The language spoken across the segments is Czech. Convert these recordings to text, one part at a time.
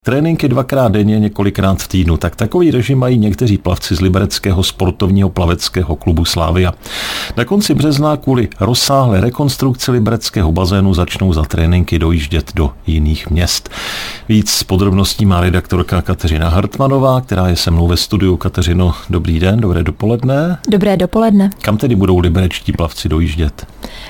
Tréninky 2x denně, několikrát v týdnu. Tak takový režim mají někteří plavci z libereckého sportovního plaveckého klubu Slavia. Na konci března kvůli rozsáhlé rekonstrukci libereckého bazénu začnou za tréninky dojíždět do jiných měst. Víc podrobností má redaktorka Kateřina Hartmanová, která je se mnou ve studiu. Kateřino, dobrý den, dobré dopoledne. Dobré dopoledne. Kam tedy budou liberečtí plavci dojíždět?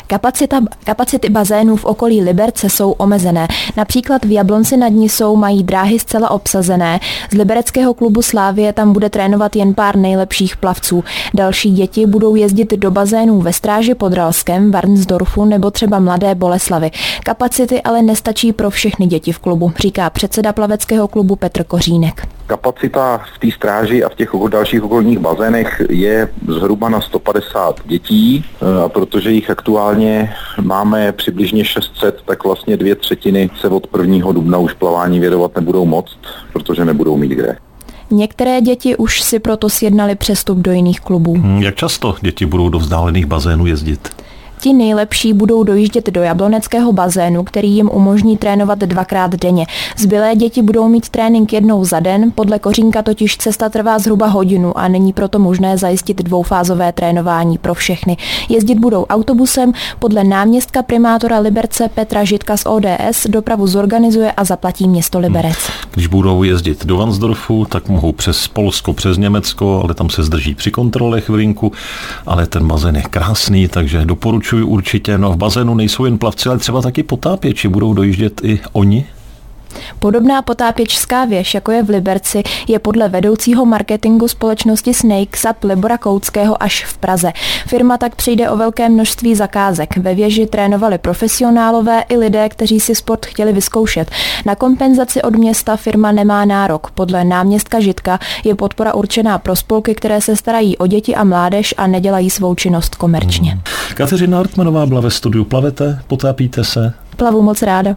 Kapacity bazénů v okolí Liberce jsou omezené. Například v Jablonci nad Nisou mají dráhy zcela obsazené. Z libereckého klubu Slavie tam bude trénovat jen pár nejlepších plavců. Další děti budou jezdit do bazénů ve Stráži pod Ralskem, Varnsdorfu nebo třeba Mladé Boleslavi. Kapacity ale nestačí pro všechny děti v klubu, říká předseda plaveckého klubu Petr Kořínek. Kapacita v té Stráži a v těch dalších okolních bazénech je zhruba na 150 dětí, a protože jich aktuálně máme přibližně 600, tak vlastně 2/3 se od 1. dubna už plavání věnovat nebudou moct, protože nebudou mít kde. Některé děti už si proto sjednali přestup do jiných klubů. Jak často děti budou do vzdálených bazénů jezdit? Ti nejlepší budou dojíždět do jabloneckého bazénu, který jim umožní trénovat 2x denně. Zbylé děti budou mít trénink jednou za den, podle Kořínka totiž cesta trvá zhruba hodinu a není proto možné zajistit dvoufázové trénování pro všechny. Jezdit budou autobusem, podle náměstka primátora Liberce Petra Žitka z ODS dopravu zorganizuje a zaplatí město Liberec. Když budou jezdit do Varnsdorfu, tak mohou přes Polsko, přes Německo, ale tam se zdrží při kontrole chvilinku, ale ten bazén je krásný, takže doporučuji určitě. No, v bazénu nejsou jen plavci, ale třeba taky potápěči. Budou dojíždět i oni? Podobná potápěčská věž, jako je v Liberci, je podle vedoucího marketingu společnosti Snakesap Libora Koutského až v Praze. Firma tak přijde o velké množství zakázek. Ve věži trénovali profesionálové i lidé, kteří si sport chtěli vyzkoušet. Na kompenzaci od města firma nemá nárok. Podle náměstka Žitka je podpora určená pro spolky, které se starají o děti a mládež a nedělají svou činnost komerčně. Kateřina Hartmanová byla ve studiu. Plavete? Potápíte se? Plavu moc ráda.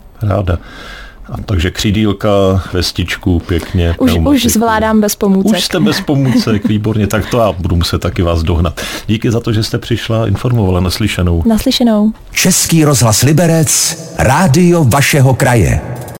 Takže křídílka, vestičku, pěkně. Už zvládám bez pomůcek. Už jste bez pomůcek, výborně, tak to já budu muset taky vás dohnat. Díky za to, že jste přišla, informovala. Naslyšenou. Naslyšenou. Český rozhlas Liberec, rádio vašeho kraje.